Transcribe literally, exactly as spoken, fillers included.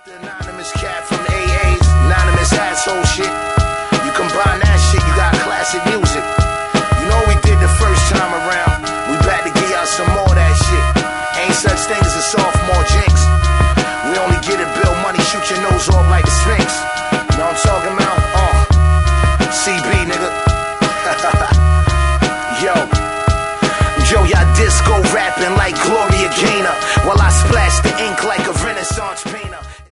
Anonymous cat from A A's, anonymous asshole shit. You combine that shit, you got classic music. You know what we did the first time around? We back to give y'all some more of that shit. Ain't such thing as a sophomore jinx. We only get it, bill money, shoot your nose off like the Sphinx. Know what I'm talking about? Uh, C B, nigga. Yo. Yo, y'all disco rapping like Gloria Gaynor, while I splash the ink like a Renaissance